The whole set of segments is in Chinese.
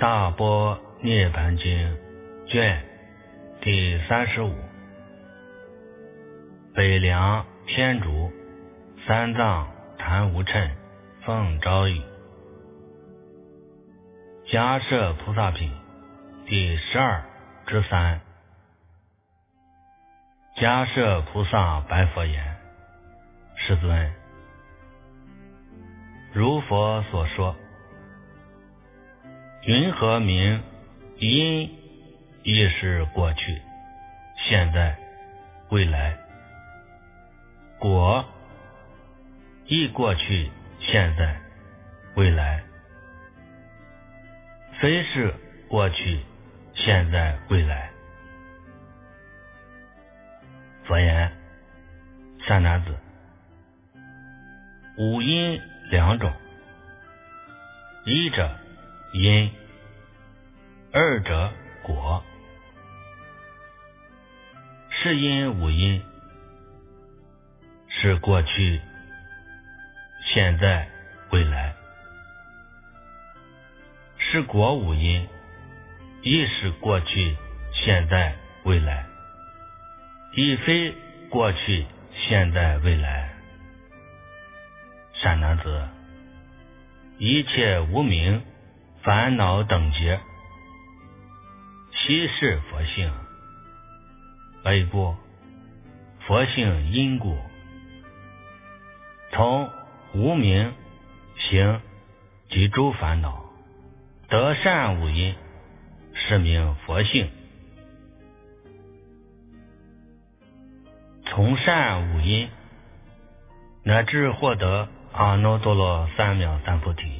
大般涅盘经卷第35，北凉天竺三藏禅无称奉诏语，迦摄菩萨品第12之3。迦摄菩萨白佛言：世尊，如佛所说，云何名因亦是过去、现在、未来？果亦过去、现在、未来。非是过去、现在、未来。佛言：善男子，五因两种，一者因，二者果。是因五因，是过去、现在、未来。是果五因，亦是过去、现在、未来，亦非过去、现在、未来。善男子，一切无明烦恼等结，悉是佛性。悲过，佛性因故，从无明行及诸烦恼，得善五因，是名佛性。从善五因乃至获得阿耨多罗三藐三菩提。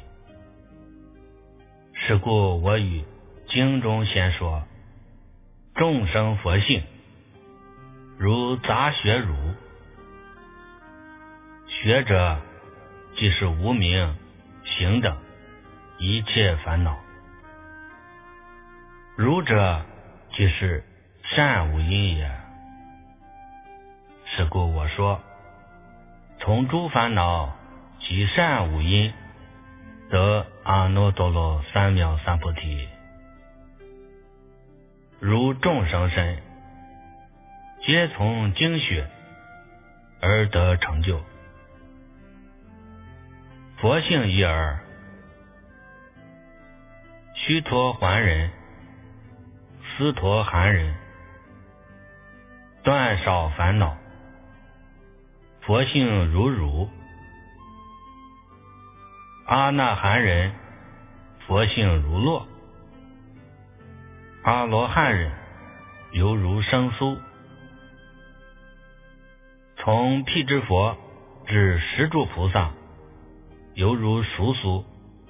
是故我于经中先说，众生佛性如杂学乳，学者即是无明行等一切烦恼，乳者即是善五因也。是故我说，从诸烦恼及善五因得阿耨多罗三藐三菩提。如众生身皆从经学而得成就，佛性一耳。须陀洹人、斯陀含人断少烦恼，佛性如乳；阿那含人佛性如络；阿罗汉人犹如生酥。从辟支佛至十住菩萨，犹如熟酥。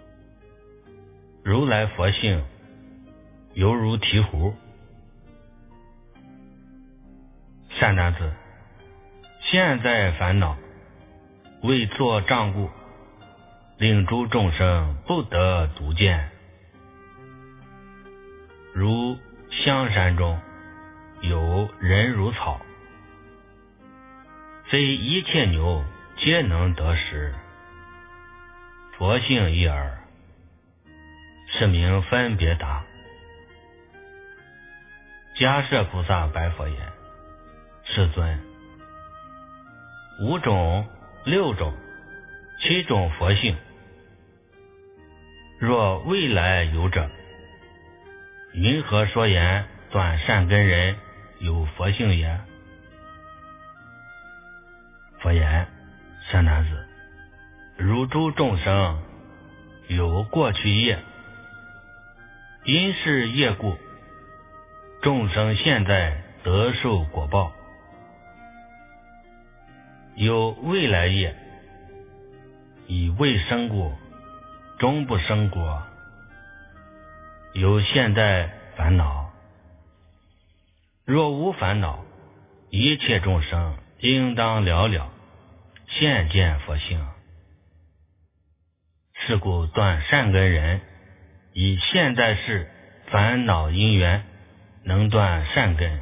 如来佛性犹如醍醐。善男子，现在烦恼为作障故，令诸众生不得独见。如香山中有人如草，非一切牛皆能得食。佛性一耳，是名分别达。迦摄菩萨白佛言：世尊，五种、六种、七种佛性，若未来有者，云何说言断善根人有佛性也？佛言：善男子，如诸众生有过去业，因是业故，众生现在得受果报；有未来业，以未生故，终不生果；有现在烦恼。若无烦恼，一切众生应当了了现见佛性。是故断善根人，以现在世烦恼因缘能断善根；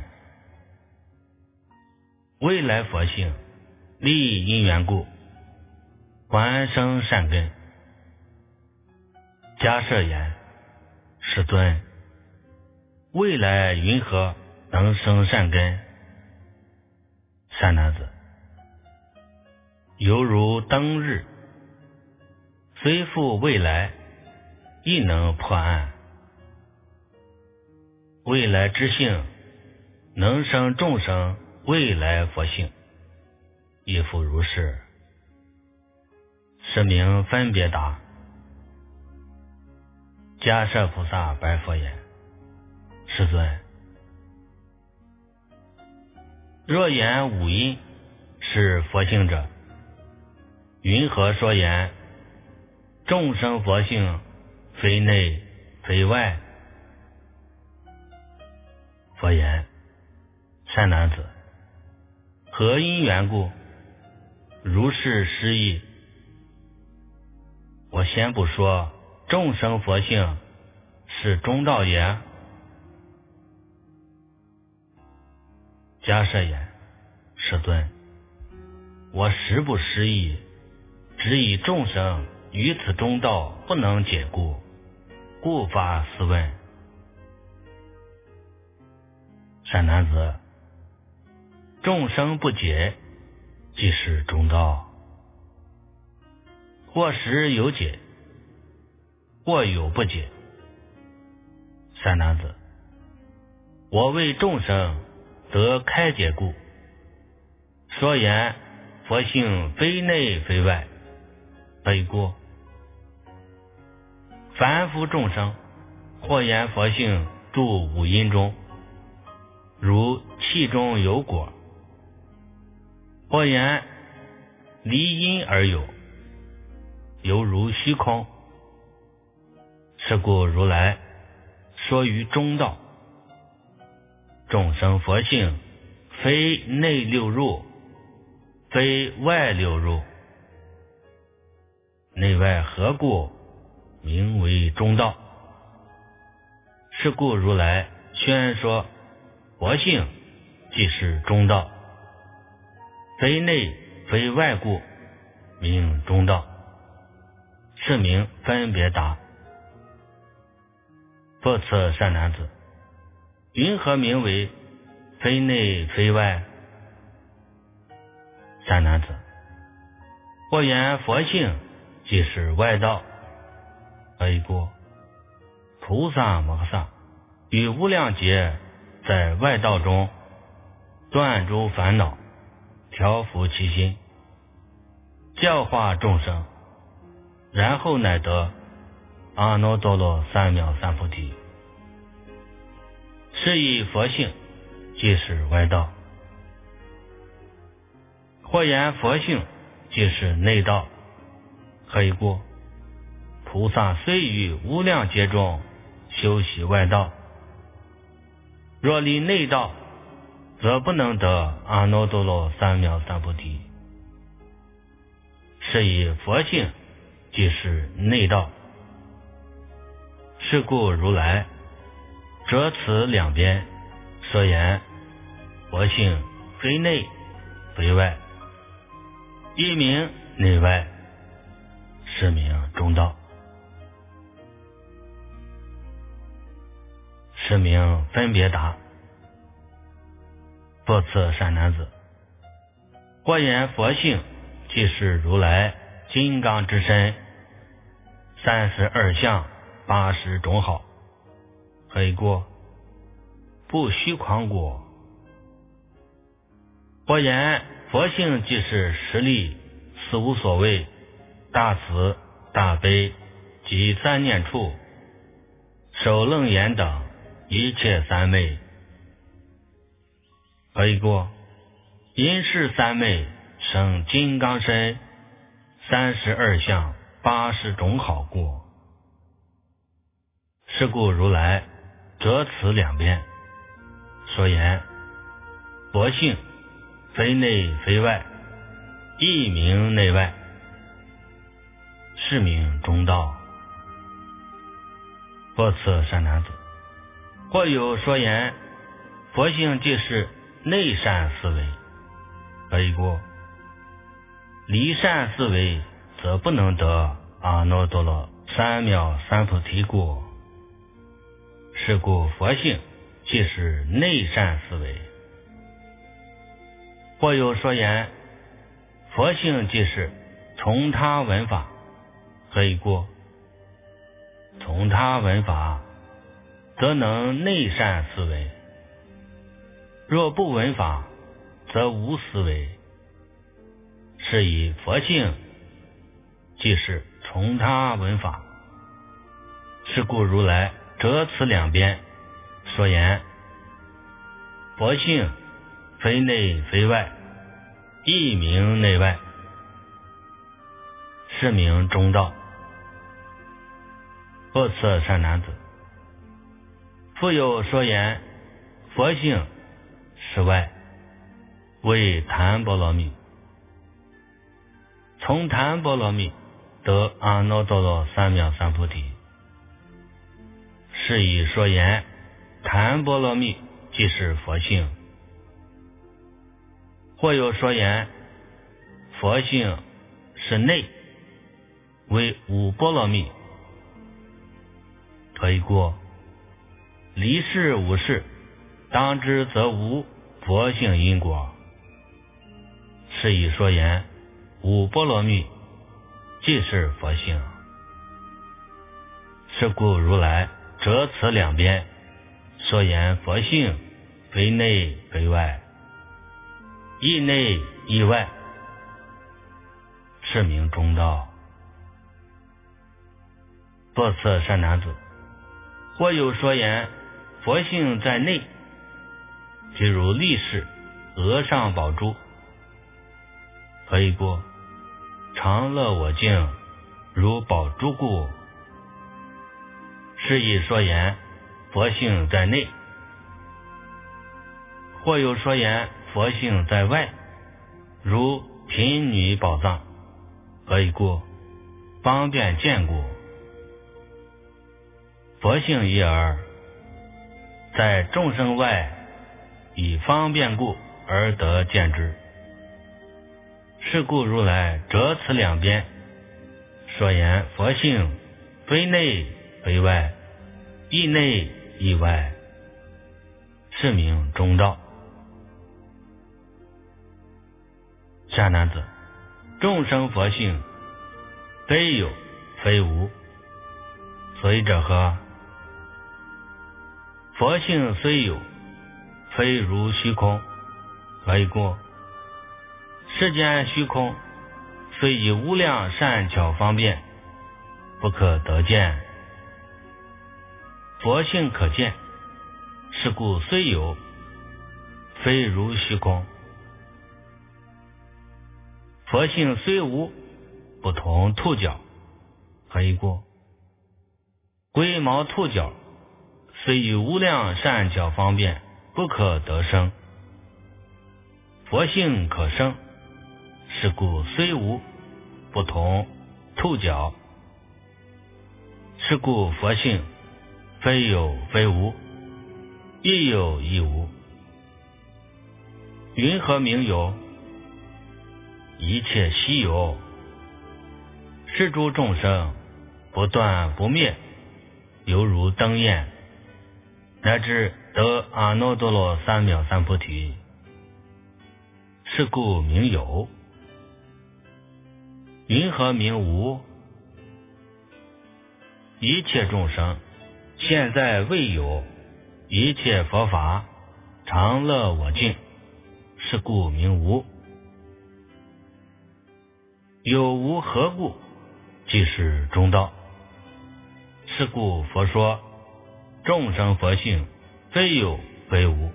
未来佛性利因缘故，还生善根。迦摄言： 世尊，未来云何能生善根？善男子，犹如灯日，虽复未来，亦能破暗。未来之性，能生众生未来佛性，亦复如是。是名分别答。迦摄菩萨白佛言：世尊，若言五阴是佛性者，云何说言众生佛性非内非外？佛言：善男子，何因缘故？如是失意。我先不说众生佛性是中道也。迦摄言：世尊，我实不失意，只以众生于此中道不能解故发斯问。善男子，众生不解，即是中道。或时有解，或有不解。善男子，我为众生得开解故，说言佛性非内非外，非过。凡夫众生，或言佛性住五阴中，如气中有果；或言离阴而有，犹如虚空。是故如来说于中道，众生佛性非内六入，非外六入，内外合故，名为中道。是故如来宣说佛性即是中道，非内非外故，名中道。是名分别答。不此善男子，云何名为非内非外？善男子，或言佛性即是外道，非过。菩萨摩诃萨与无量劫在外道中断诸烦恼，调伏其心，教化众生，然后乃得阿耨多罗三藐三菩提。是以佛性即是外道。或言佛性即是内道，何以故？菩萨虽于无量劫中修习外道，若离内道，则不能得阿耨多罗三藐三菩提。是以佛性即是内道。是故如来折此两边，说言佛性非内非外，一名内外，是名中道。是名分别答。不此善男子，或言佛性即是如来金刚之身，32相80种好，何以过？不虚诳过。或言佛性即是实力四无所谓、大慈大悲及三念处、首楞严等一切三昧，何以过？因是三昧生金刚身32相80种好过。是故如来折此两边，说言佛性非内非外，一名内外，是名中道。不此善男子，或有说言佛性即是内善思维，何以故？离善思维，则不能得阿耨多罗三藐三菩提故。 是故佛性即是内善思维。或有说言，佛性即是从他闻法。何以故？从他闻法，则能内善思维；若不闻法，则无思维。是以佛性即是从他闻法。是故如来折此两边，说言：佛性非内非外，亦名内外，是名中道。恶次善男子，复有说言，佛性是外，为檀波罗蜜。从檀波罗蜜得阿耨多罗三藐三菩提。是以说言，檀波罗蜜即是佛性。或有说言，佛性是内，为五波罗蜜。何以故？离世无事，当知则无佛性因果。是以说言，五波罗蜜即是佛性。是故如来折此两边，说言佛性非内非外，亦内亦外，是名中道。作次善男子，或有说言，佛性在内，即如力士额上宝珠。何以故？常乐我净，如宝珠故。是以说言，佛性在内。或有说言，佛性在外，如贫女宝藏。何以故？方便见故。佛性一而在众生外，以方便故而得见之。是故如来折此两边，说言佛性非内非外，亦内亦外，是名中道。善男子，众生佛性非有非无，所以者何？佛性虽有，非如虚空。何以故？世间虚空，虽以无量善巧方便，不可得见。佛性可见，是故虽有，非如虚空。佛性虽无，不同兔角。何以故？龟毛兔角，虽以无量善巧方便，不可得生。佛性可生，是故虽无，不同兔角。是故佛性非有非无，亦有亦无。云何名有？一切稀有，是诸众生不断不灭，犹如灯焰，乃至得阿耨多罗三藐三菩提。是故名有。云何名无？一切众生现在未有，一切佛法常乐我净，是故名无。有无何故？即是中道。是故佛说，众生佛性非有非无。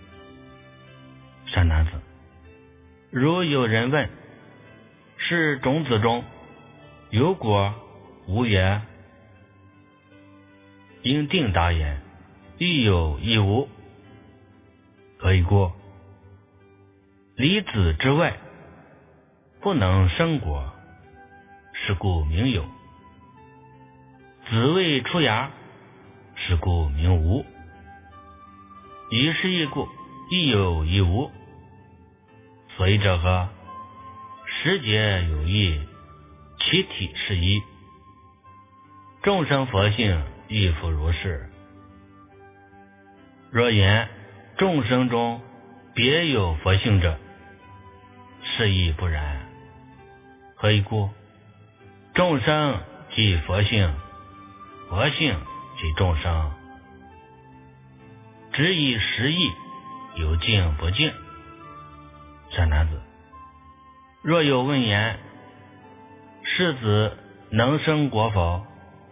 善男子，如有人问，是种子中有果无也？应定答言，亦有亦无。何以故？离子之外，不能生果，是故名有。子未出芽，是故名无。以是一故，亦有亦无。所以者何？时节有异，其体是一。众生佛性亦复如是。 若言众生中别有佛性者，是亦不然。何以故？众生即佛性，佛性即众生。只以实义，有敬不敬。善男子，若有问言：是子能生果否？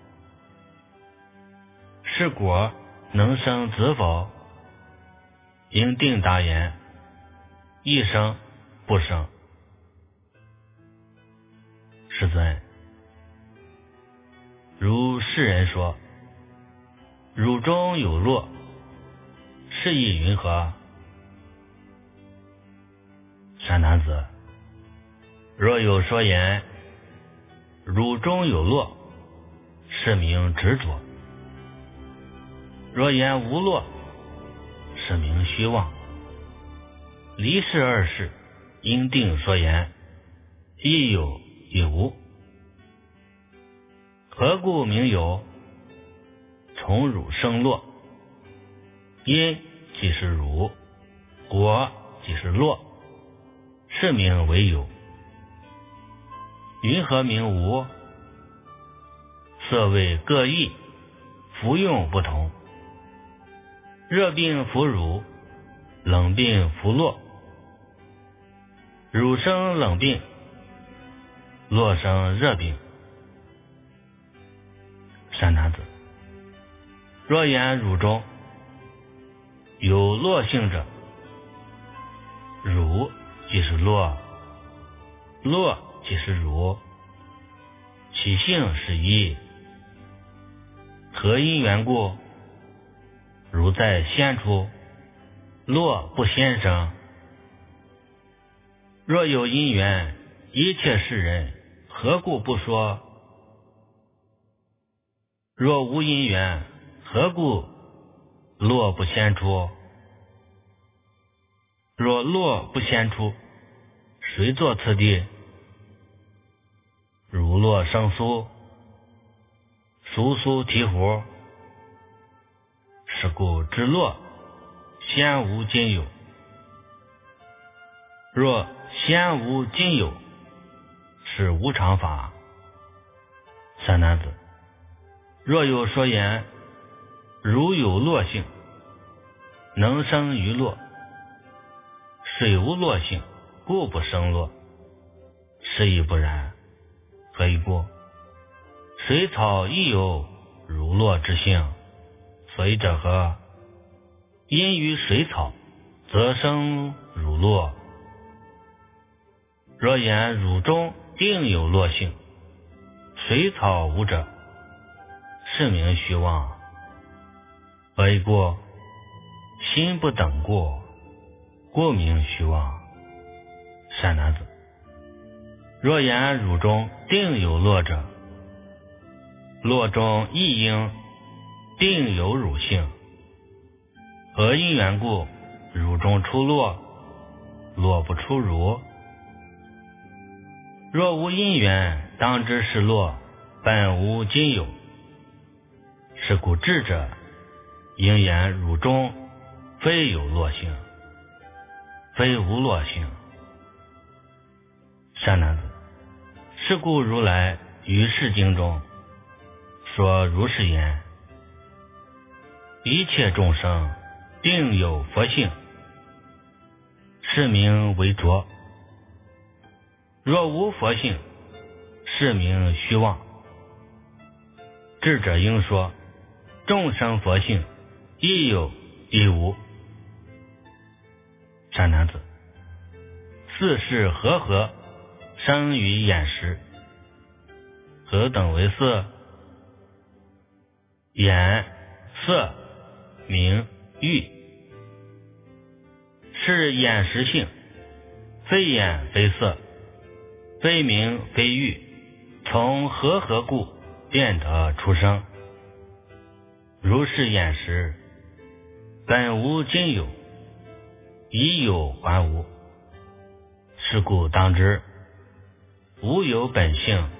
是果能生子否？应定答言：一生不生。世尊，如世人说，汝中有落，是意云何？善男子，若有说言，汝中有落，是名执着；若言无落，是名虚妄。离世二事，应定说言，亦有亦无。何故名有？从汝生落，因即是汝，果即是落，是名为有。云何名无？色味各异，服用不同。热病服汝，冷病服落。汝生冷病，落生热病。善男子，若言汝中有落性者，汝即是落，落即是汝，其性是一。何因缘故？汝在先处，落不先生。若有因缘，一切世人何故不说？若无因缘，何故落不先出？若落不先出，谁作此地？如落生酥，酥酥醍醐。是故知落先无今有。若先无今有，是无常法。善男子，若有说言：如有落性，能生于落，水无落性，故不生落，是亦不然。何以故？水草亦有如落之性，所以者何？因于水草，则生如落。若言汝中定有落性，水草无者，是名虚妄。何以故？心不等过，故名虚妄。善男子，若言汝中定有落者，落中亦应定有汝性。何因缘故？汝中出落，落不出汝。若无因缘，当知是落本无今有。是故智者应言汝中非有落性，非无落性。善男子，是故如来于是经中说如是言：一切众生定有佛性，是名为浊；若无佛性，是名虚妄。智者应说：众生佛性，亦有亦无。善男子，四事和生于眼识。何等为色？眼、色、名、欲。是眼识性，非眼非色，非名非欲，从和故便得出生。如是眼识，本无今有，已有还无。是故当知，无有本性，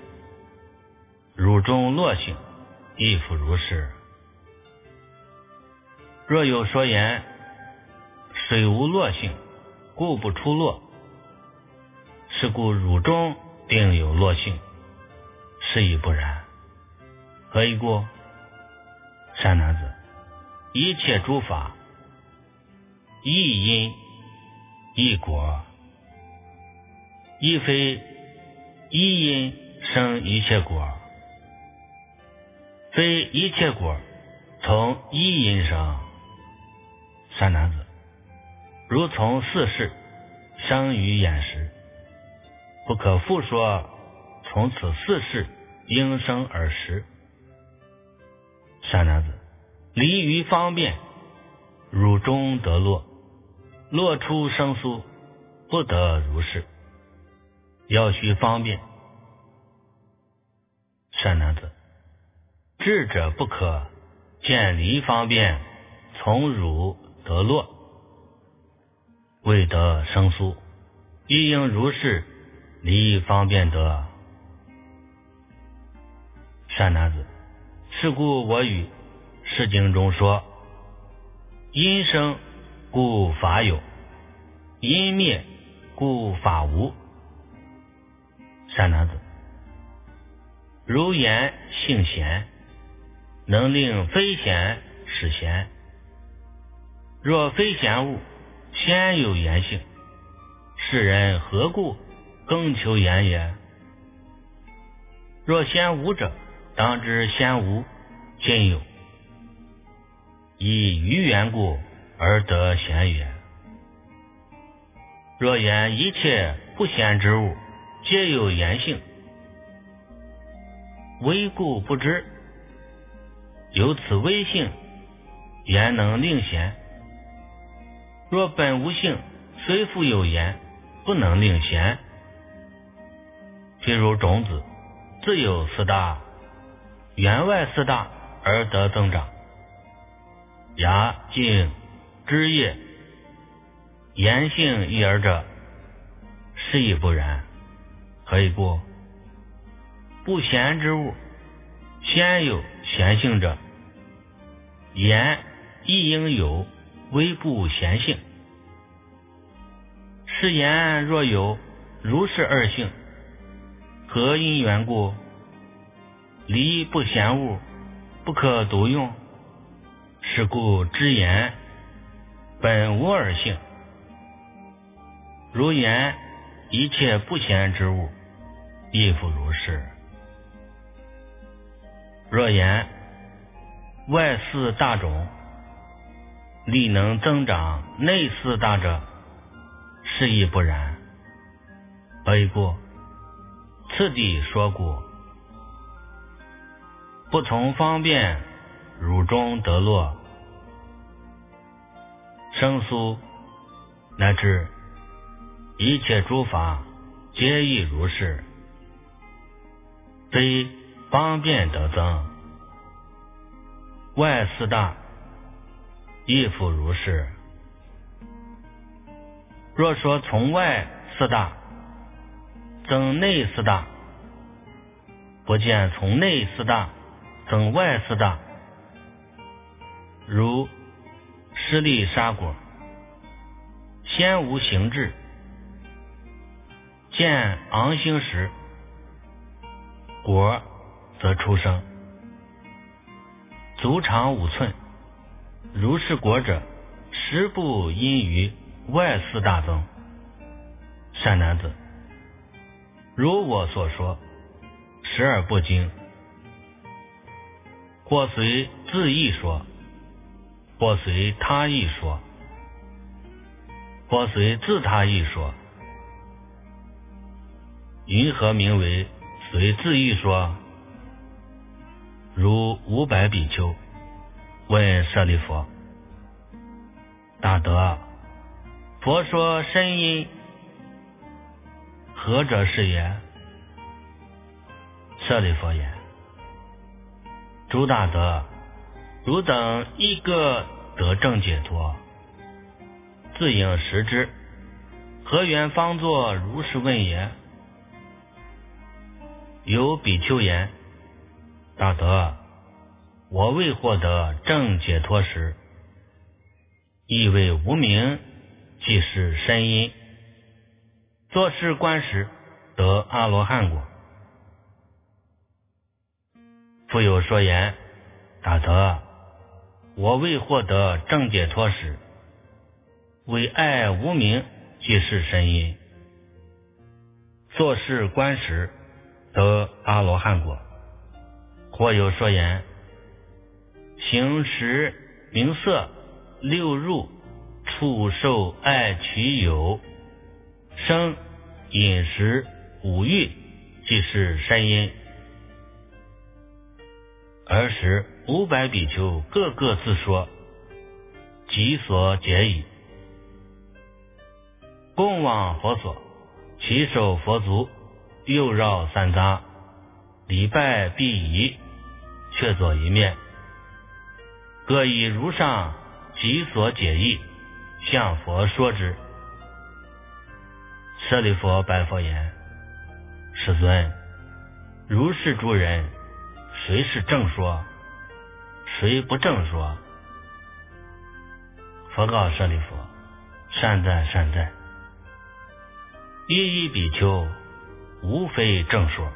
汝中落性，亦复如是。 若有说言，水无落性，故不出落，是故汝中定有落性，是亦不然。何以故？善男子，一切诸法，一因一果，亦非一因生一切果，非一切果从一因生。善男子，如从四事生于眼识，不可复说从此四事应生而识。善男子，离于方便，汝中得落，落出生苏，不得如是。要须方便。善男子，智者不可见离方便，从汝得落，未得生苏，亦应如是离方便得。善男子，是故我语释经中说，因生故法有，因灭故法无。善男子，如言性贤，能令非贤使贤。若非贤物，先有言性，世人何故更求言也？若先无者，当知先无，今有，以于缘故而得贤也。若言一切不贤之物，皆有言性，微故不知，有此微性，言能令贤。若本无性，虽复有言，不能令贤。譬如种子，自有四大，缘外四大而得增长，芽、茎、枝叶，言性一而者，是亦不然。何以故？不贤之物，先有贤性者，言亦应有微不贤性。是言若有如是二性，何因缘故？离不贤物，不可独用。是故知言本无二性。如言一切不贤之物，亦复如是。若言外四大种，力能增长内四大者，是亦不然。何以故？次第说过，不从方便，汝中得落，生苏，乃至一切诸法，皆亦如是，非方便得增。外四大亦复如是。若说从外四大增内四大，不见从内四大增外四大，如施利沙果，先无形质，见昂兴时，果则出生，足长5寸，如是果者，实不因于外四大增。善男子，如我所说，时而不精，或随自意说，或随他意说，或随自他意说。云何名为随自意说？如500比丘问舍利弗：大德，佛说深因，何者是也？舍利弗言：诸大德，汝等一个得正解脱，自应识之，何缘方作如是问也？有比丘言：大德，我未获得正解脱时， 亦为无明，即是身因。作是观时，得阿罗汉果。复有说言：大德，我未获得正解脱时，为爱无明，即是身因。作是观时，得阿罗汉果。或有说言：行识名色六入触受爱取有，生饮食五欲，即是身因。尔时500比丘各个自说，己所解矣。共往佛所，齐手佛足，右绕三匝，礼拜必仪，却左一面，各以如上己所解义，向佛说之。舍利弗白佛言：世尊，如是诸人，谁是正说，谁不正说？佛告舍利弗：善哉善哉，一比丘无非正说。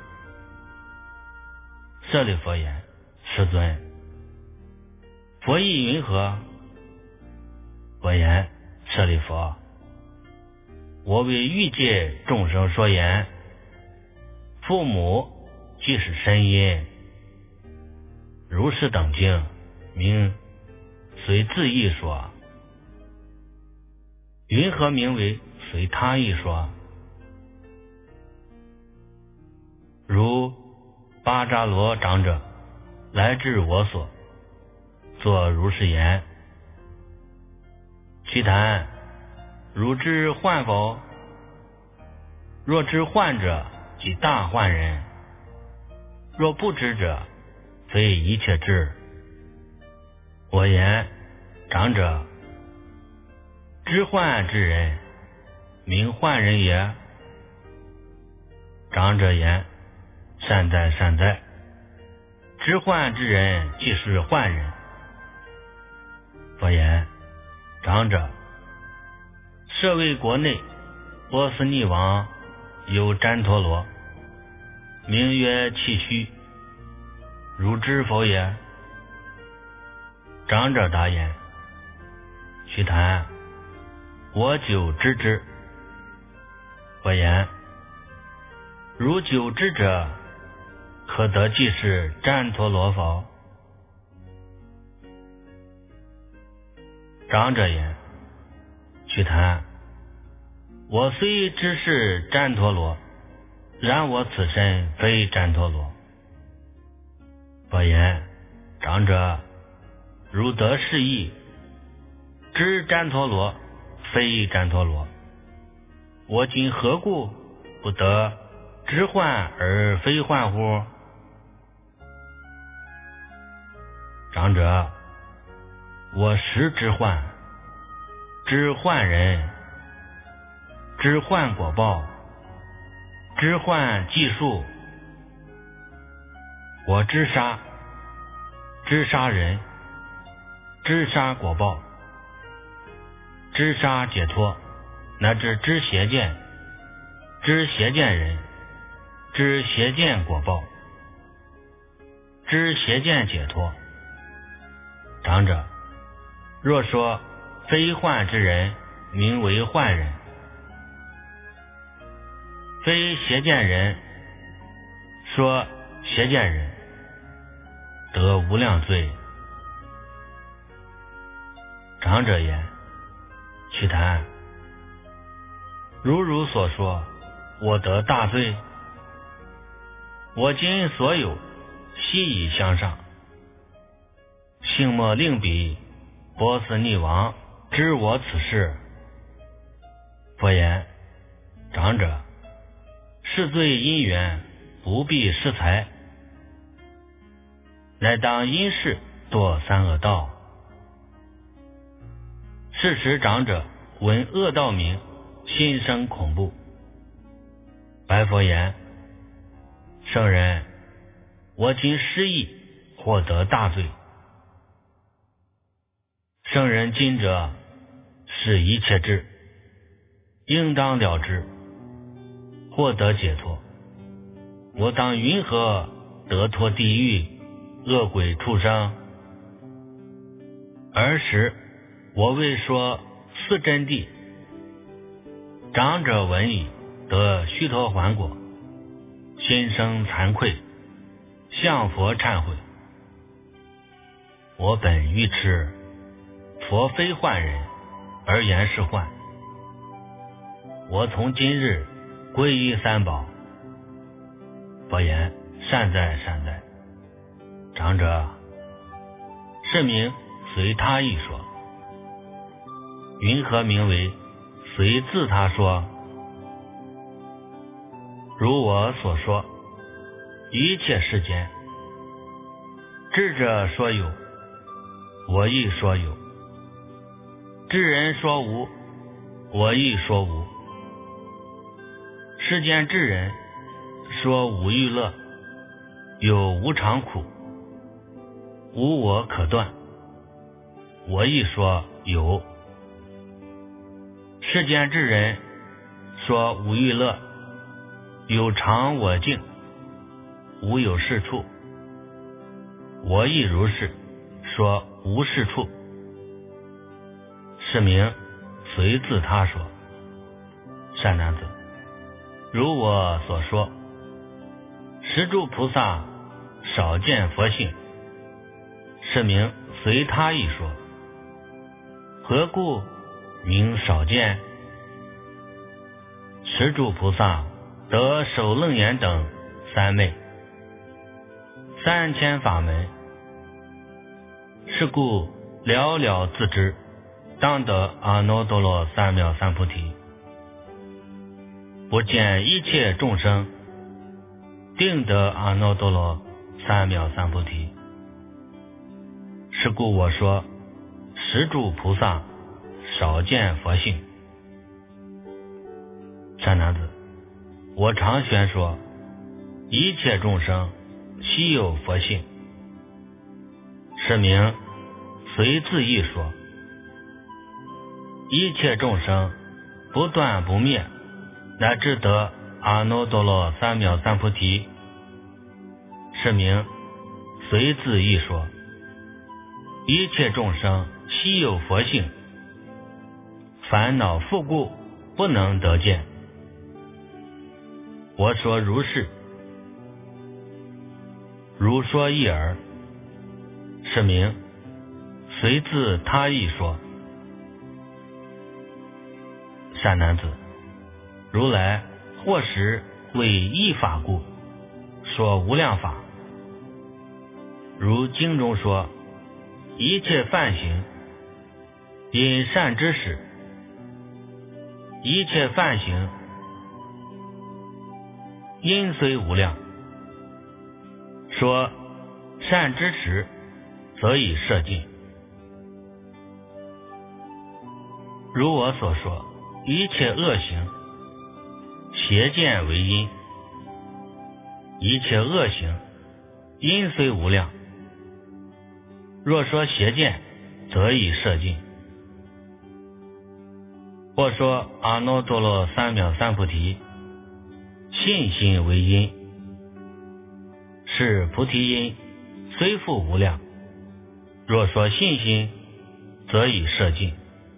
舍利弗言：世尊，佛意云何？佛言：舍利弗，我为欲界众生说言，父母即是身因。如是等经，名随自意说。云何名为随他意说？如巴扎罗长者来至我所，作如是言：须谈，汝知幻否？若知幻者，即大幻人；若不知者，非一切智。我言：长者，知幻之人，名幻人也。长者言：善哉善哉，知幻之人，即是幻人。佛言：长者，舍卫国内波斯匿王有旃陀罗，名曰气虚，汝知否也？长者答言：须谈，我久知之。佛言：如久知者，可得即是旃陀罗否？长者言：须谈，我虽知是旃陀罗，然我此身非旃陀罗。佛言：长者，汝得是义，知旃陀罗非旃陀罗，我今何故不得知幻而非幻乎？长者，我实知幻，知幻人，知幻果报，知幻计数。我知杀，知杀人，知杀果报，知杀解脱，乃至知邪见，知邪见人，知邪见果报，知邪见解脱。长者，若说非幻之人，名为幻人；非邪见人，说邪见人，得无量罪。长者言：须谈，如汝所说，我得大罪。我今所有，悉以相上。幸莫令彼波斯匿王知我此事。佛言：长者，是罪因缘，不必施财，乃当因事堕三恶道。是时长者闻恶道名，心生恐怖，白佛言：圣人，我今失意，获得大罪。圣人今者是一切智，应当了之，获得解脱。我当云何得脱地狱、恶鬼、畜生？尔时我为说四真谛，长者闻已，得须陀洹果，心生惭愧，向佛忏悔。我本愚痴，佛非幻人，而言是幻。我从今日皈依三宝。佛言：善哉善哉。长者，是名随他意说。云何名为随自他说？如我所说，一切世间，智者说有，我亦说有；智人说无，我亦说无。世间智人说无欲乐，有无常苦，无我可断，我亦说有。世间智人说无欲乐，有常我净，无有是处，我亦如是，说无是处。是名随自他说。善男子，如我所说，十住菩萨少见佛性，是名随他意说。何故名少见？十住菩萨得首楞严等三昧3000法门，是故了了自知，当得阿耨多罗三藐三菩提。不见一切众生，定得阿耨多罗三藐三菩提。是故我说，十住菩萨少见佛性。善男子，我常宣说，一切众生悉有佛性，是名随自意说。一切众生不断不灭，乃至得阿耨多罗三藐三菩提，是名随自意说。一切众生悉有佛性，烦恼复故不能得见。我说如是，如说一耳，是名随自他意说。善男子，如来或时为一法故，说无量法。如经中说，一切梵行，因善知识；一切梵行，因虽无量。说善知识，则以摄尽。如我所说，一切恶行，邪见为因；一切恶行，因虽无量。若说邪见，则以摄尽。或说阿耨多罗三藐三菩提，信心为因，是菩提因，虽复无量。若说信心，则以摄尽。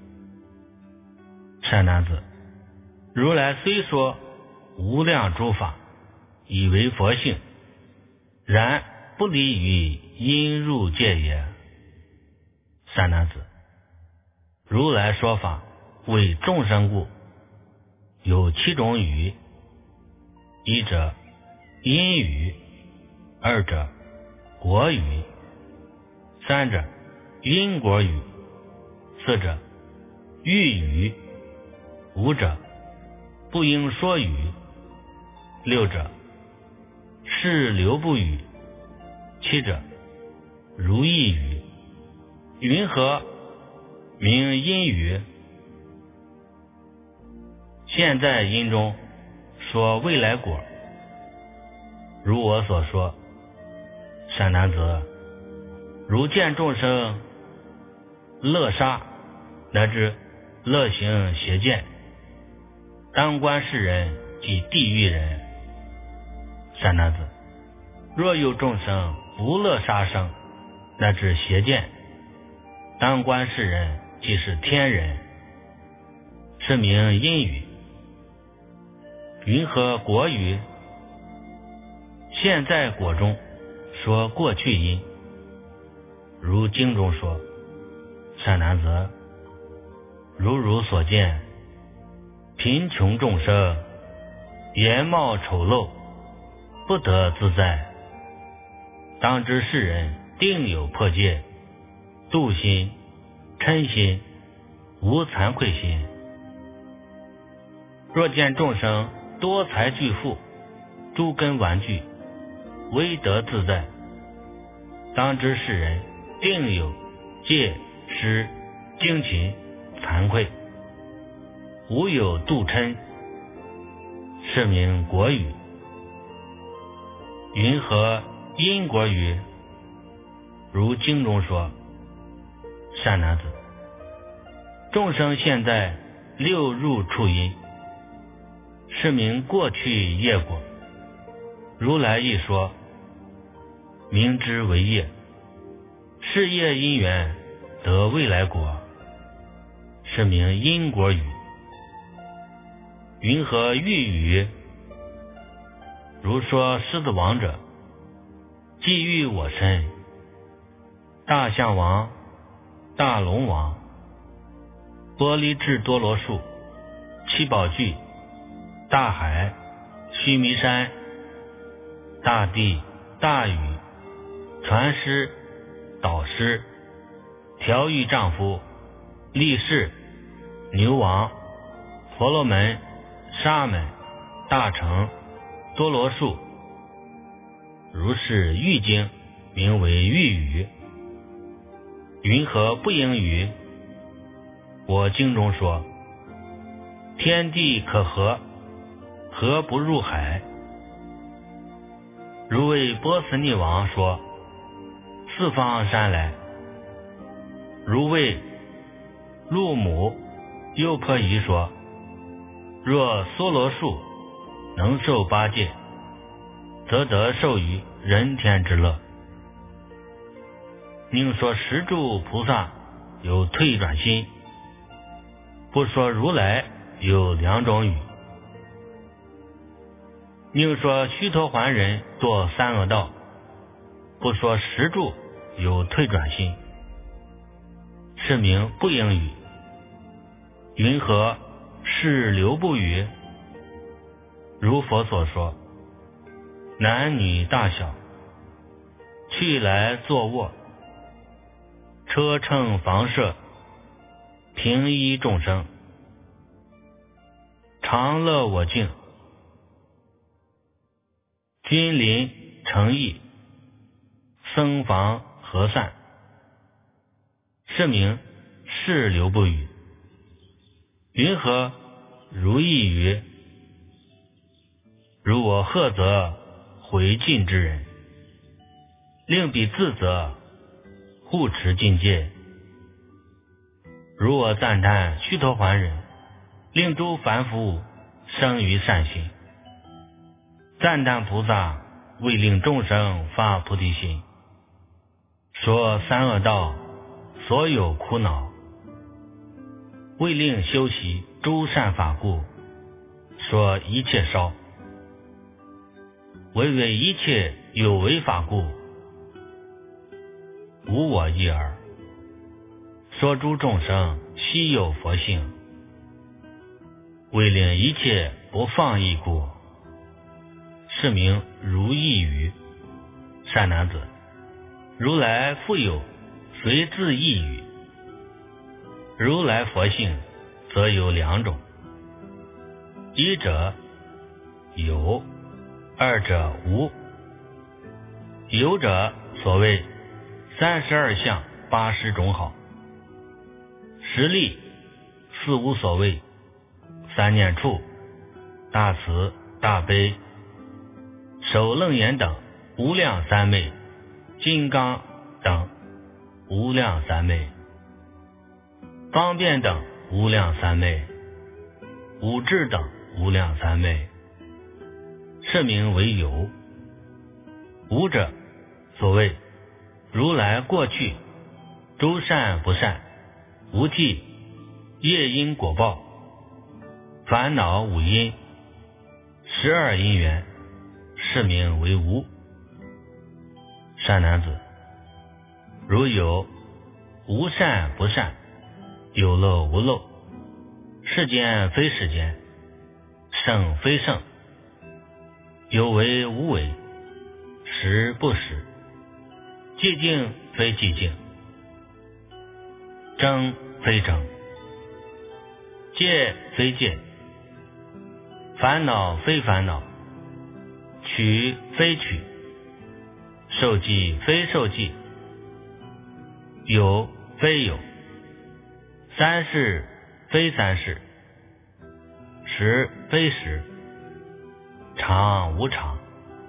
善男子，如来虽说无量诸法，以为佛性，然不离于因入界也。善男子，如来说法为众生故，有7种语：一者因语，二者果语，三者因果语，四者欲语，五者不应说语，六者是留不语，七者如意语。云何名因语？现在因中说未来果。如我所说，善男子，如见众生乐杀，乃至乐行邪见，当观世人即地狱人。善男子，若有众生不乐杀生，乃至邪见，当观世人即是天人，是名因语。云何果语？现在果中说过去因，如经中说，善男子，如所见，贫穷众生颜貌丑陋，不得自在，当知世人定有破戒，妒心、嗔心、无惭愧心。若见众生多财巨富，诸根玩具，唯得自在，当知世人定有戒、施、精勤、惭愧，无有妒嗔，是名果语。云何因果语？如经中说，善男子，众生现在六入处因，是名过去业果。如来一说，明之为业，是业因缘得未来果，是名因果语。云何欲语？如说狮子王者，即欲我身；大象王、大龙王、玻璃智多罗树、七宝具、大海、须弥山、大地、大禹、传师、导师、调御丈夫、力士、牛王、婆罗门、沙门、大乘、多罗树，如是欲经，名为欲语。云何不应语？我经中说，天地可合，合不入海。如为波斯匿王说，四方山来。如为陆母优婆夷说，若梭罗树能受八戒，则得受于人天之乐。宁说十住菩萨有退转心，不说如来有两种语。宁说须陀洹人堕三恶道，不说十住有退转心，是名不应语。云何是流不语？如佛所说，男女大小，去来坐卧，车乘房舍，平依众生，常乐我净，君临诚意，僧房和散，是名是流不语。云何如意语？如我贺责回尽之人，令彼自责，护持境界。如我赞叹须陀洹人，令诸凡夫生于善行。赞叹菩萨为令众生发菩提心，说三恶道所有苦恼，为令修习诸善法故，说一切烧，为一切有为法故，无我一耳，说诸众生悉有佛性，为令一切不放逸故，是名如意语。善男子，如来复有随自意语。如来佛性则有两种，一者有，二者无。有者所谓32相80种好，实力四无所谓，三念处、大慈大悲、首楞严等无量三昧，金刚等无量三昧，方便等无量三昧，五智等无量三昧，是名为有。无者，所谓如来过去诸善不善，无记业因果报，烦恼五因12因缘，是名为无。善男子，如有无善不善，有漏无漏，世间非世间，圣非圣，有为无为，实不实，寂静非寂静，真非真，戒非戒，烦恼非烦恼，取非取，受记非受记，有非有，三世非三世，实非实，常无常，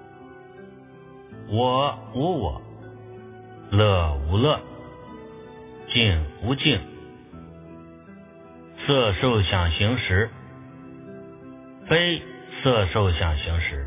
我无我，乐无乐，静无静，色受想行识非色受想行识，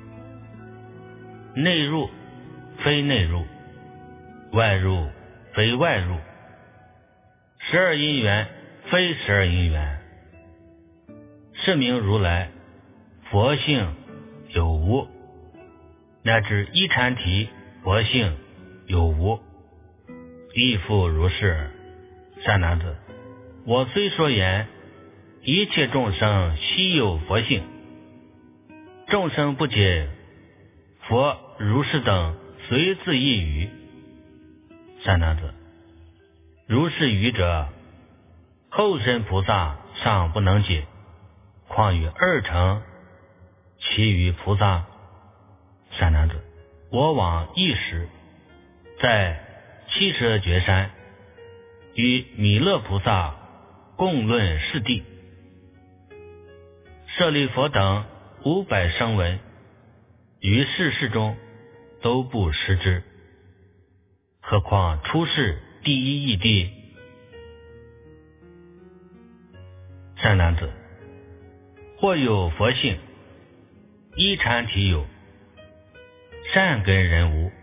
内入非内入，外入非外入，12因缘非12因缘，是名如来佛性有无，乃至一禅体佛性有无，亦复如是。善男子，我虽说言一切众生悉有佛性，众生不解，佛如是等随自一语。善男子，如是语者，后身菩萨尚不能解，况于二乘其余菩萨。善男子，我往一时，在七舍绝山与弥勒菩萨共论是地，舍利佛等500声闻，于世事中都不识之，何况出世第一义谛。善男子，或有佛性，一禅体有，善根人无；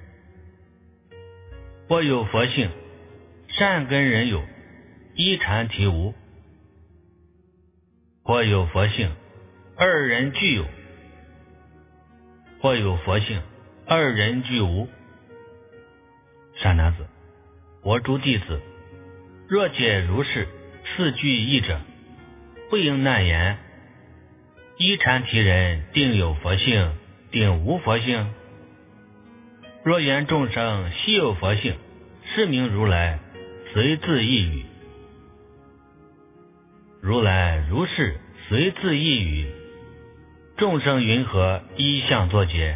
或有佛性，善根人有，一禅体无；或有佛性，二人俱有；或有佛性，二人俱无。善男子，我诸弟子，若解如是四句义者，不应难言。一禅体人定有佛性，定无佛性？若言众生悉有佛性，是名如来随自一语。如来如是随自一语，众生云何依相作解？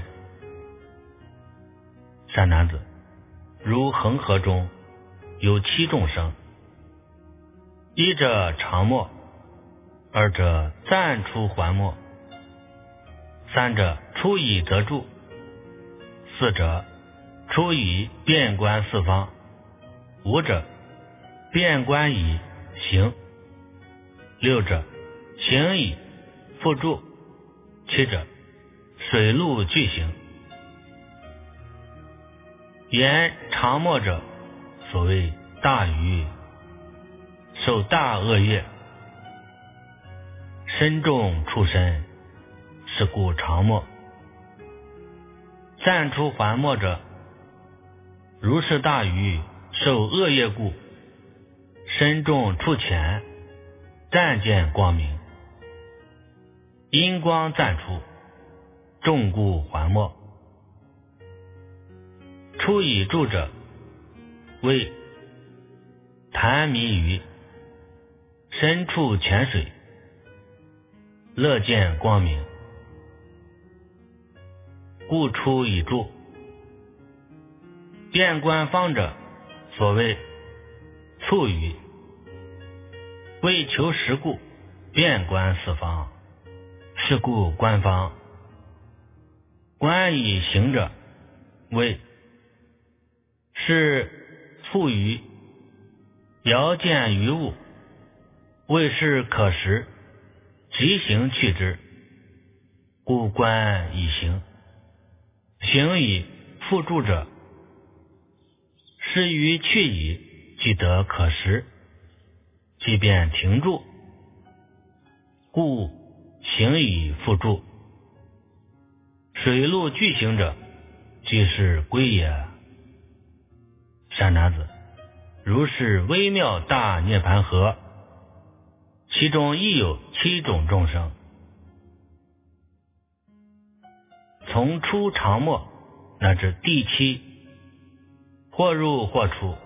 善男子，如恒河中有7众生，一者常没，二者暂出还没，三者出已则住，四者出已遍观四方，五者遍观已行，六者行已复住，七者水陆俱行。言常没者，所谓大愚，受大恶业，身重畜身，是故常没。暂出还没者，如是大愚，受恶业故，身重畜浅，暂见光明。因光暂出，众故还没。出已住者，为谈迷鱼，身处浅水，乐见光明，故出已住。遍观方者，所谓促语，为求实故，遍观四方，是故观方。观以行者，为是复于遥见于物， 为是可食，即行去之，故观以行。行以复助者，是于去矣，即得可食，即便停住，故行以复助。水陆俱行者，即是归也。善男子，如是微妙大涅盘河，其中亦有7种众生，从初常末乃至第7，或入或出。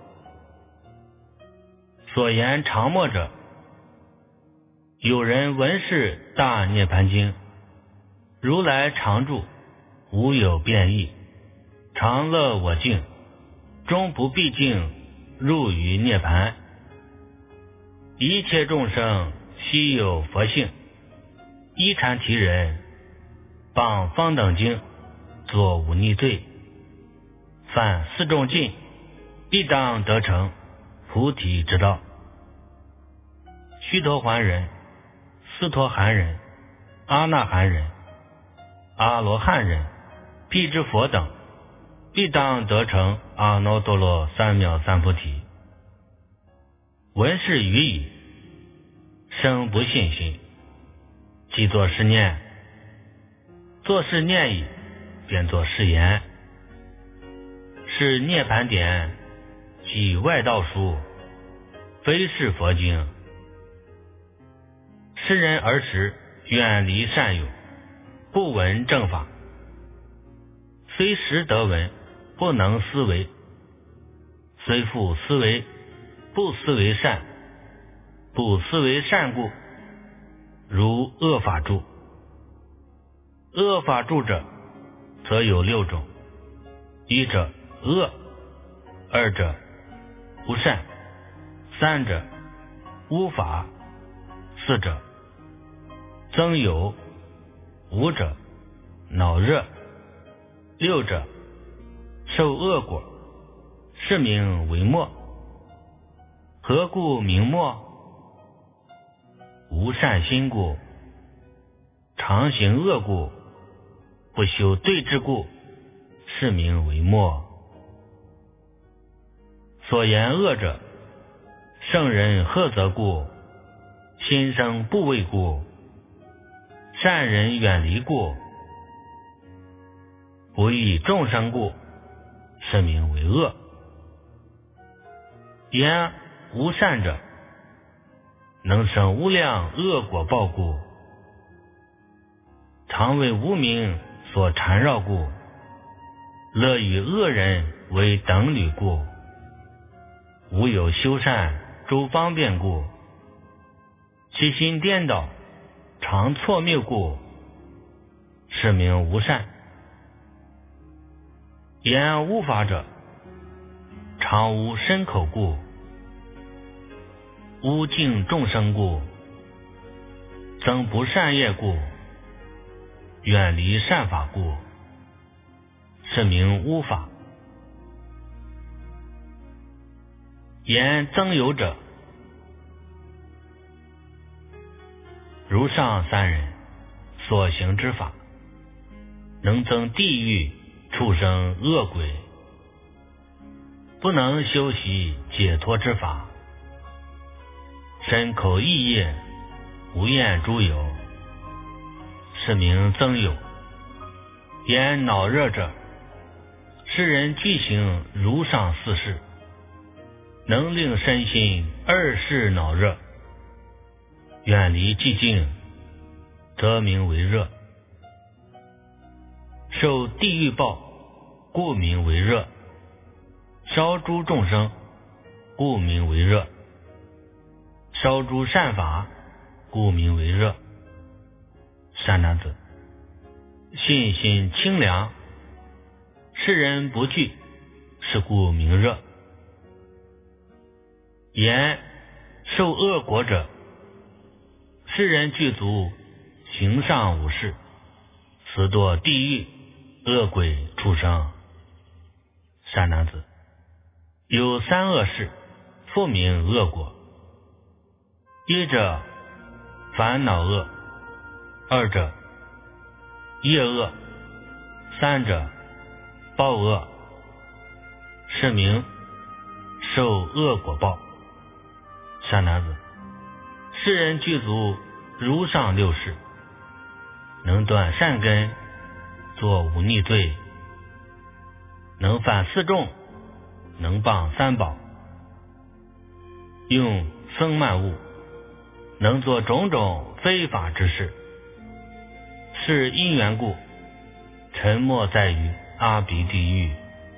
所言常末者，有人闻是大涅盘经，如来常住，无有变异，常乐我净，终不毕竟入于涅盘。一切众生悉有佛性，依禅提人，谤方等经，作忤逆罪，犯4种禁，必当得成菩提之道。须陀洹人、斯陀含人、阿那含人、阿罗汉人、辟支佛等，必当得成阿耨多罗三藐三菩提。闻是语已，生不信心，即作是念，作是念已，便作是言。是涅盘典，即外道书，非是佛经。世人儿时远离善友，不闻正法，虽时得闻，不能思维，虽复思维，不思为善，不思为善故，如恶法住。恶法住者，则有6种：一者恶，二者不善，三者污法，四者增有，五者恼热，六者受恶果，是名为末。何故名末？无善心故，常行恶故，不修对治故，是名为末。所言恶者，圣人呵责故，心生怖畏故，善人远离故，不益众生故，是名为恶。言无善者，能生无量恶果报故，常为无明所缠绕故，乐与恶人为等侣故，无有修善诸方便故，其心颠倒，常错谬故，是名无善。言无法者，常无身口故，污净众生故，增不善业故，远离善法故，是名污法。言增有者，如上3人所行之法，能增地狱、畜生、恶鬼，不能修习解脱之法，身口意业无厌诸有，是名增有。言恼热者，世人具行如上4事，能令身心2世恼热，远离寂静，则名为热。受地狱报，故名为热；烧诸众生，故名为热；烧诸善法，故名为热。善男子，信心清凉，世人不惧，是故名热。言受恶果者，世人具足行上5事，此堕地狱、恶鬼、畜生。善男子，有3恶事，复名恶果。 一者烦恼恶，二者业恶，三者报恶，是名受恶果报。善男子，世人具足如上六事，能断善根，作无逆罪，能犯四众，能谤三宝，用僧曼物，能做种种非法之事，是因缘故，沉没在于阿鼻地狱，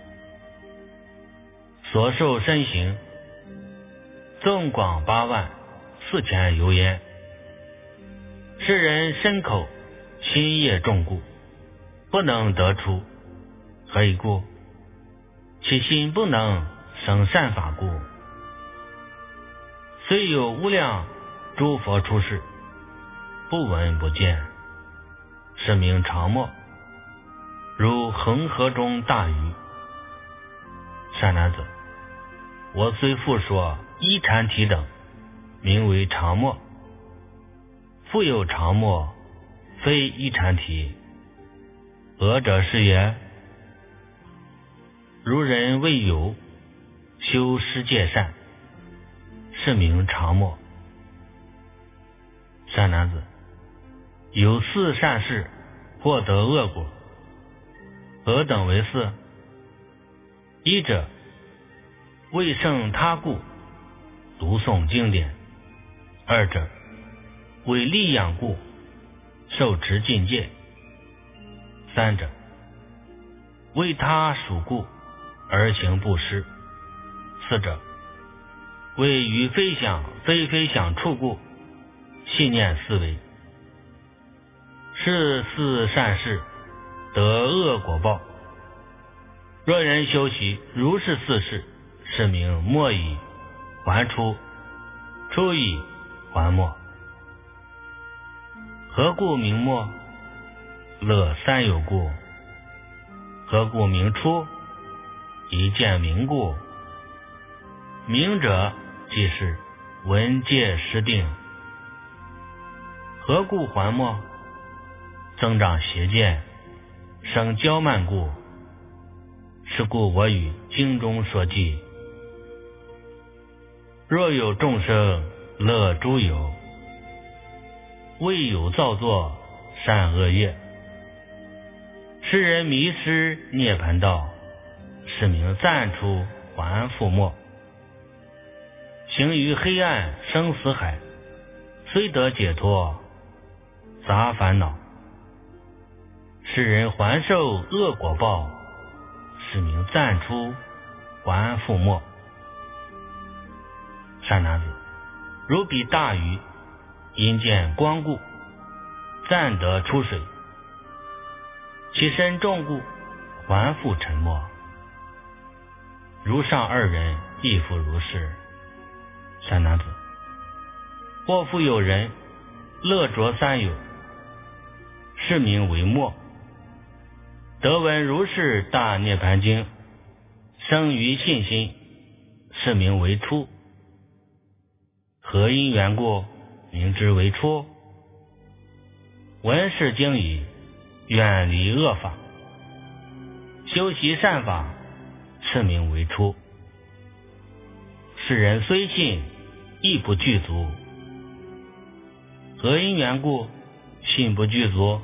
所受身形纵广84000由焉。世人身口心业重故，不能得出。何以故？其心不能生善法故。虽有无量诸佛出世，不闻不见，是名常没，如恒河中大鱼。善男子，我虽复说一禅体等，名为常没。复有常没，非一禅体，何者是也？如人未有修施戒善，是名常没。善男子，有四善事获得恶果，何等为四？一者为胜他故读诵经典，二者为利养故受持禁戒，三者为他属故而行布施，四者为与非想非非想处故信念思维。是四善事得恶果报。若人修习如是四事，是名没已还出，出已还没。何故名没？乐三有故。何故名出？一见明故。明者即是闻戒识定。何故还没？增长邪见，生骄慢故。是故我与经中所记，若有众生乐诸有，未有造作善恶业，世人迷失涅盘道，是名暂出还复没。行于黑暗生死海，虽得解脱杂烦恼，世人还受恶果报，是名暂出还复没。善男子，如彼大鱼，因见光故，暂得出水，其身重故，还复沉没。如上二人亦复如是。善男子，或复有人乐着三有，是名为没。得闻如是大涅盘经，生于信心，是名为出。何因缘故，名之为出？闻是经已，远离恶法，修习善法，是名为出。世人虽信，亦不具足。何因缘故，信不具足？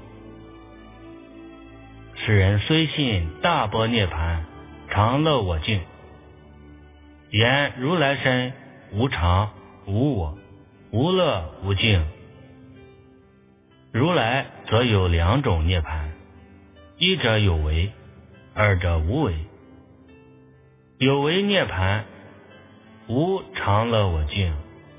世人虽信大般涅盘常乐我净，言如来身无常无我无乐无净。如来则有两种涅盘，一者有为，二者无为。有为涅盘无常乐我净，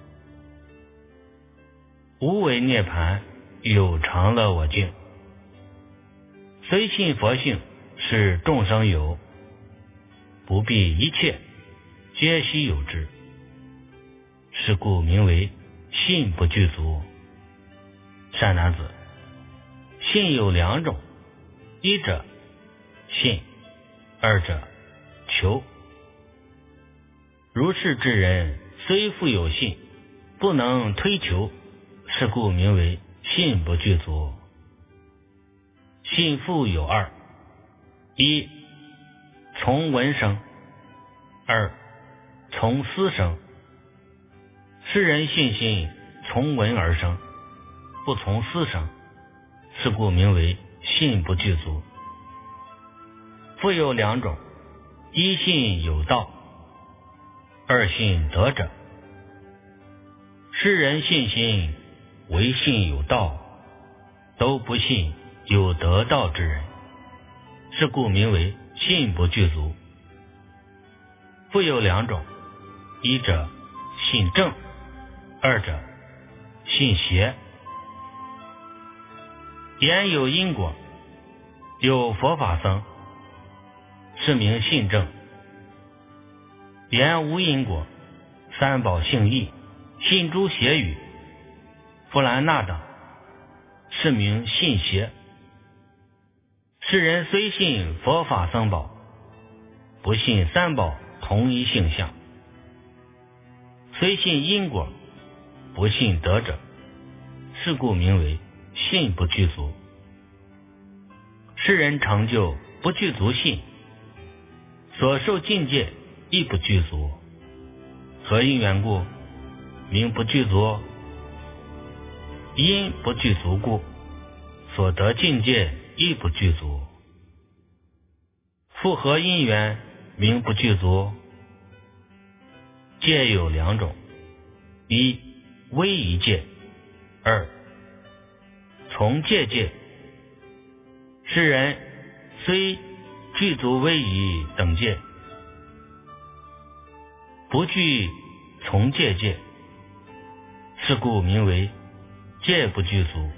无为涅盘有常乐我净。虽信佛性是众生有，不必一切皆悉有之，是故名为信不具足。善男子，信有两种，一者信，二者求。如是之人，虽复有信， 不能推求，是故名为信不具足。信复有二：一、从闻生；二、从思生。世人信心从闻而生，不从思生，是故名为信不具足。复有两种：一信有道，二信德者。世人信心唯信有道，都不信有得道之人，是故名为信不具足。复有两种：一者信正，二者信邪。言有因果，有佛法僧，是名信正；言无因果，三宝性异，信诸邪语，弗兰那等，是名信邪。世人虽信佛法僧宝，不信三宝同一性相；虽信因果，不信德者，是故名为信不具足。世人成就不具足信，所受境界亦不具足。何因缘故？名不具足。因不具足故，所得境界亦不具足。复合因缘名不具足？戒有两种：一、威仪戒；二、从戒戒。世人虽具足威仪等戒，不具从戒戒，是故名为戒不具足。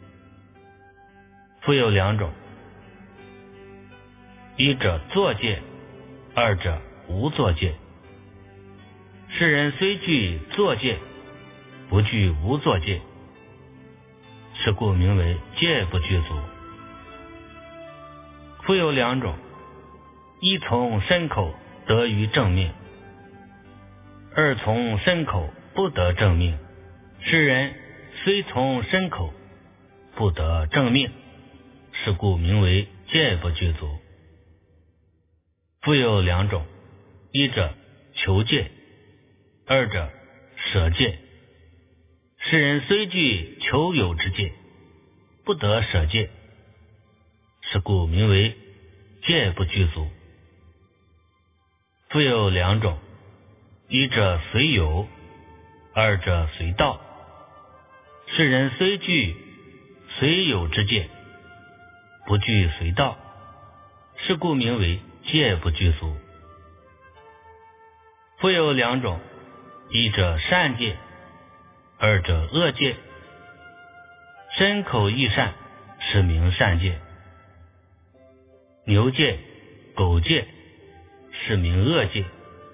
复有两种：一者作戒，二者无作戒。世人虽具作戒，不具无作戒，是故名为戒不具足。复有两种：一从身口得于正命，二从身口不得正命。世人虽从身口不得正命，是故名为戒不具足。复有两种：一者求戒，二者舍戒。世人虽具求有之戒，不得舍戒，是故名为戒不具足。复有两种：一者随有，二者随道。世人虽具随有之戒，不具随道，是故名为戒不具足。复有两种：一者善戒，二者恶戒。身口意善，是名善戒；牛戒、狗戒，是名恶戒。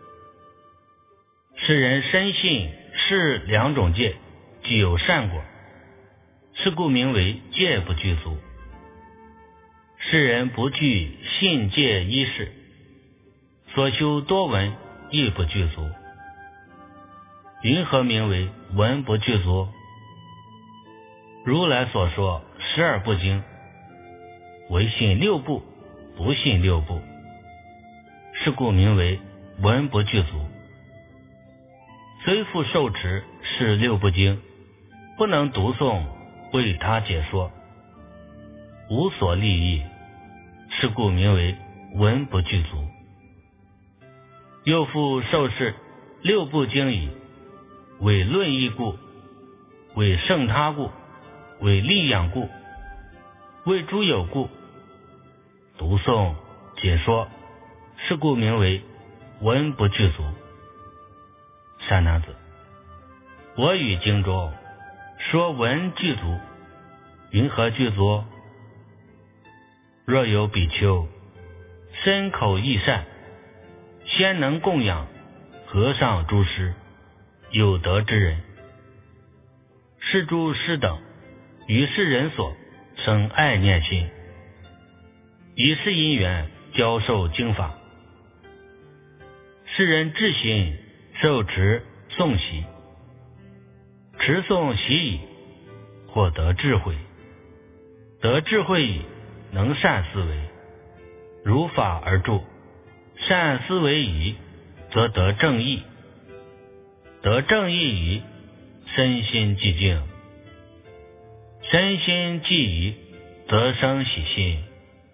世人深信是两种戒具有善果，是故名为戒不具足。世人不具信戒一事，所修多闻亦不具足。云何名为闻不具足？如来所说12部经，唯信6部，不信6部，是故名为闻不具足。虽复受持是6部经，不能读诵为他解说，无所利益，是故名为闻不具足。又复受持6部经已，为论义故，为胜他故，为利养故，为诸有故，读诵解说，是故名为闻不具足。善男子，我语经中说闻具足，云何具足？若有比丘身口意善，先能供养和尚诸师，有德之人，是诸师等于世人所生爱念心，以是因缘教授经法，世人至心受持诵习， 持诵习已，或得智慧。得智慧已，能善思维，如法而住。善思维已，则得正义。得正义已，身心寂静。身心寂已，则生喜心。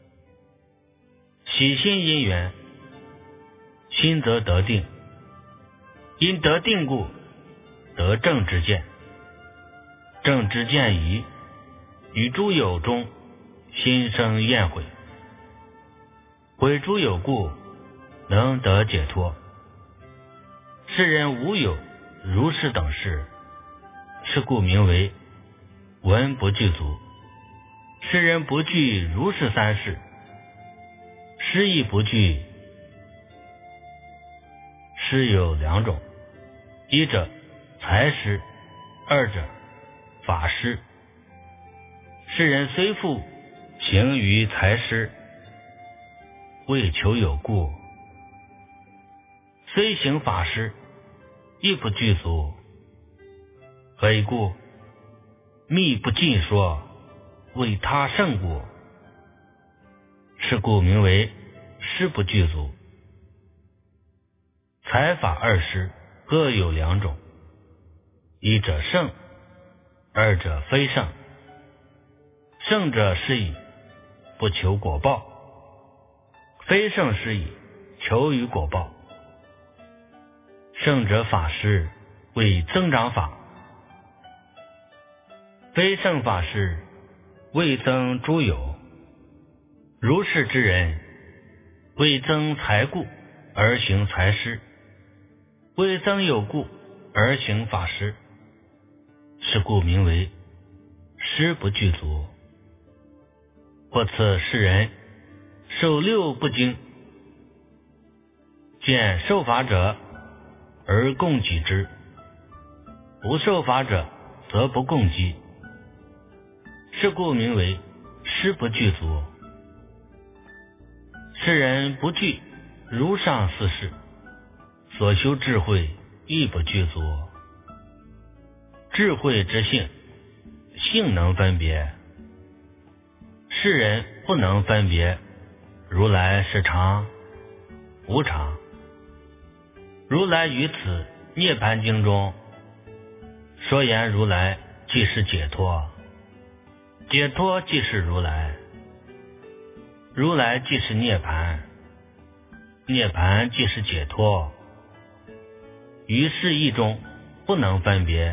喜心因缘，心则得定。因得定故，得正之见。正之见已，于诸有中，心生厌悔。悔诸有故，能得解脱。世人无有如是等事，是故名为闻不具足。世人不具如是三事，师亦不具。师有两种，一者财师，二者法师。世人虽复行于财师，为求有故；虽行法师，亦不具足。何以故？密不尽说，为他胜故。是故名为师不具足。财法二师各有两种，一者胜，二者非胜。胜者是以不求果报，非胜是以求于果报。胜者法师为增长法，非胜法师为增诸有。如是之人，为增财故而行财师，为增有故而行法师。是故名为师不具足。或次世人受六不精，见受法者而供给之，不受法者则不供给。是故名为师不具足。世人不具如上四事，所修智慧亦不具足。智慧之性，性能分别。世人不能分别如来是常无常。如来于此涅盘经中说言，如来即是解脱，解脱即是如来，如来即是涅盘，涅盘即是解脱。于是义中不能分别。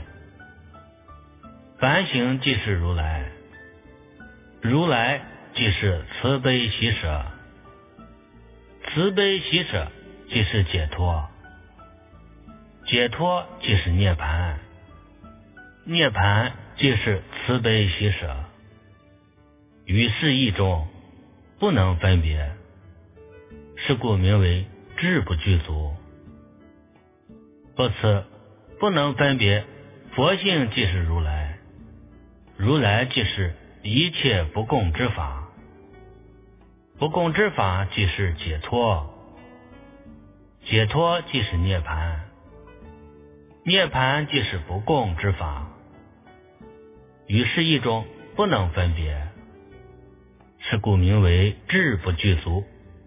凡行即是如来，如来即是慈悲喜舍，慈悲喜舍即是解脱，解脱即是涅盘，涅盘即是慈悲喜舍。于是义中不能分别，是故名为智不具足。不此不能分别，佛性即是如来，如来即是一切不共之法，不共之法即是解脱，解脱即是涅盘，涅盘即是不共之法。于是义中不能分别，是故名为智不具足。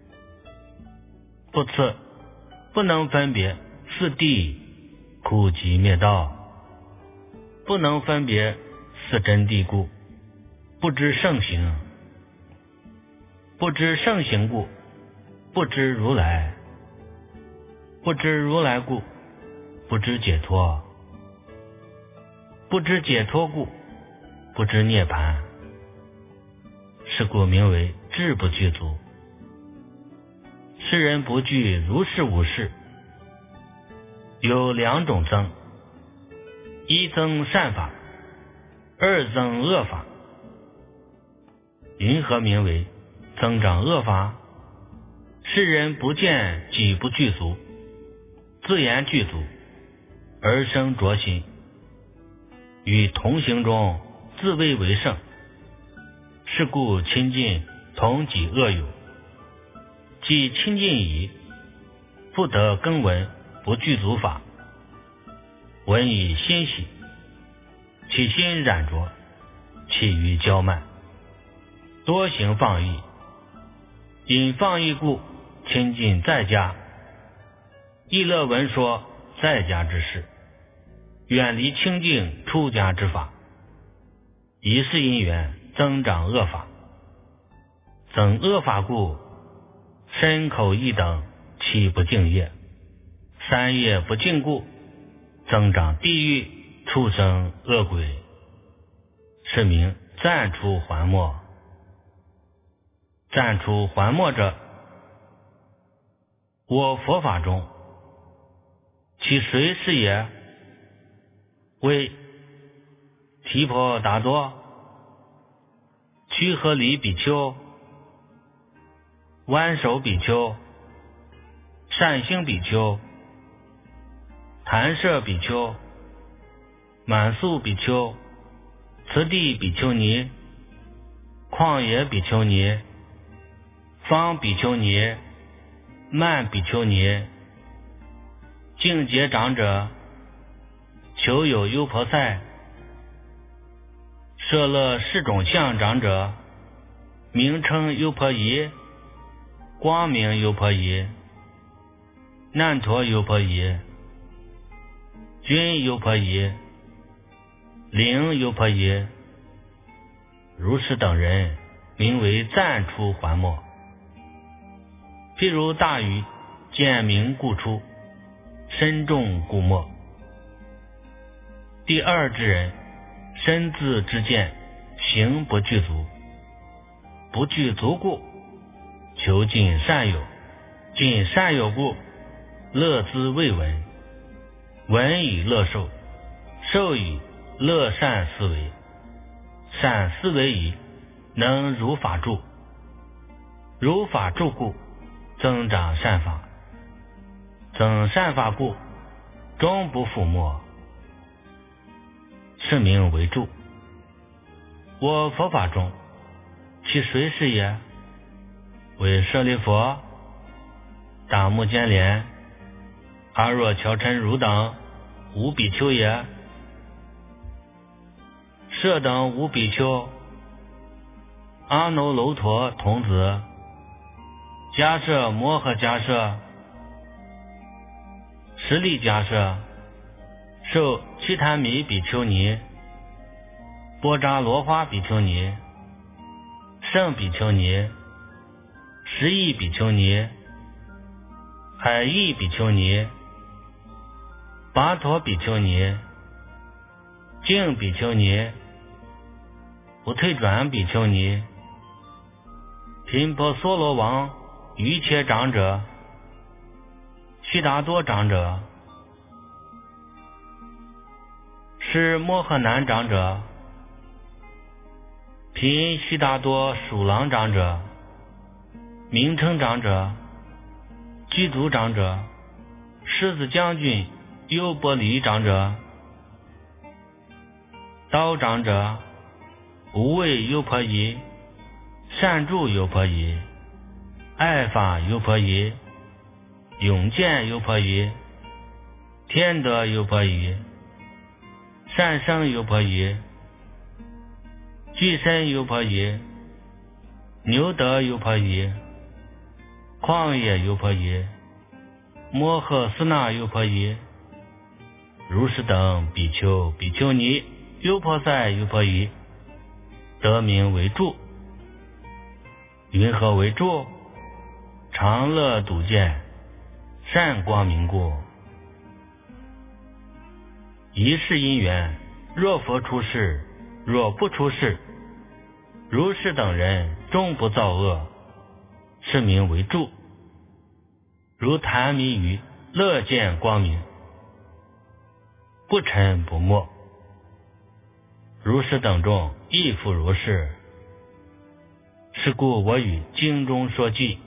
不次不能分别四谛苦集灭道，不能分别四真谛故，不知圣行，不知圣行故，不知如来，不知如来故，不知解脱，不知解脱故，不知涅盘。是故名为智不具足。世人不具如是五事，有两种增，一增善法，二增恶法。云何名为增长恶法？世人不见己不具足，自言具足，而生着心，与同行中自谓为圣。是故亲近同己恶友，即亲近矣，不得更闻不具足法，闻以欣喜， 其心染浊，气郁骄慢，多行放逸。因放逸故，亲近在家，议乐闻说在家之事，远离清净出家之法，以是因缘增长恶法。增恶法故，身口意等气不净业，三业不净故，增长地狱畜生恶鬼，是名暂出还没。暂出还没者，我佛法中其谁是也？为提婆达多、须河里比丘、弯手比丘、善星比丘、弹舍比丘、满宿比丘、次第比丘尼、旷野比丘尼、方比丘尼、慢比丘尼、净觉长者、求有优婆塞、舍乐四种相长者，名称优婆夷、光明优婆夷、难陀优婆夷、君优婆夷、灵优婆夷，如是等人名为暂出还没。譬如大鱼见明故出，身重故没。第二之人，身自之见，行不具足，不具足故，求尽善友，尽善友故，乐之未闻，闻以乐受，受以乐善思维，善思维矣，能如法住，如法住故，增长善法，增善法故，终不覆没，是名为住。我佛法中，其谁是也？为舍利弗、大目犍连、阿若憍陈如等五比丘也。舍等五比丘，阿耨楼陀童子、迦舍摩诃迦舍、十力迦舍、受祗檀弥比丘尼、波扎罗花比丘尼、圣比丘尼、十亿比丘尼、海义比丘尼、跋陀比丘尼、净比丘尼、不退转比丘尼、频婆娑罗王瑜伽长者、悉达多长者、是摩诃南长者、频悉达多属狼长者、名称长者、具足长者、狮子将军优波离长者、刀长者、无畏优婆夷、善住优婆夷、爱法优婆夷、永见优婆夷、天德优婆夷、善生优婆夷、具身优婆夷、牛德优婆夷、旷野优婆夷、摩诃斯那优婆夷，如是等比丘、比丘尼、优婆塞、优婆夷，得名为住。云何为住？常乐笃见，善光明故。一世因缘，若佛出世，若不出世，如是等人终不造恶，是名为住。如檀弥于乐见光明，不沉不没。如是等众亦复如是。是故我与经中说记：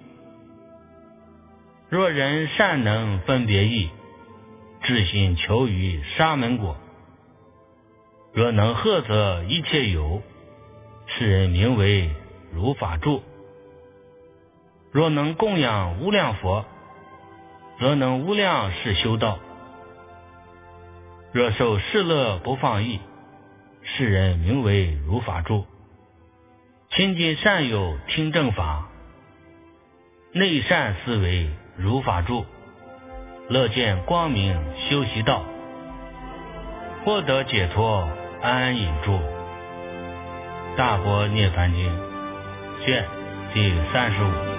若人善能分别义，至心求于沙门果，若能摄则一切有，是人名为如法住。若能供养无量佛，则能无量世修道。若受世乐不放逸， 世人名为如法住。亲近善友听正法，内善思维如法住，乐见光明修习道，获得解脱安隐住。大般涅槃经卷第35。